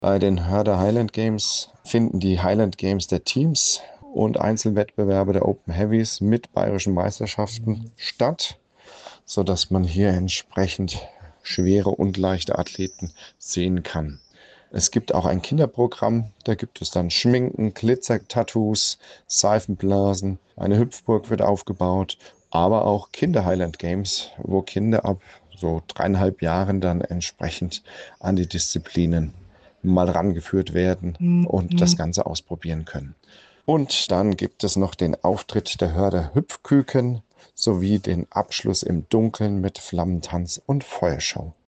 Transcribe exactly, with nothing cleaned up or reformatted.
Bei den Hörder Highland Games finden die Highland Games der Teams und Einzelwettbewerbe der Open Heavies mit bayerischen Meisterschaften statt, sodass man hier entsprechend schwere und leichte Athleten sehen kann. Es gibt auch ein Kinderprogramm, da gibt es dann Schminken, Glitzer-Tattoos, Seifenblasen, eine Hüpfburg wird aufgebaut, aber auch Kinder-Highland Games, wo Kinder ab so dreieinhalb Jahren dann entsprechend an die Disziplinen mal rangeführt werden und das Ganze ausprobieren können. Und dann gibt es noch den Auftritt der Hörder Hüpfküken sowie den Abschluss im Dunkeln mit Flammentanz und Feuershow.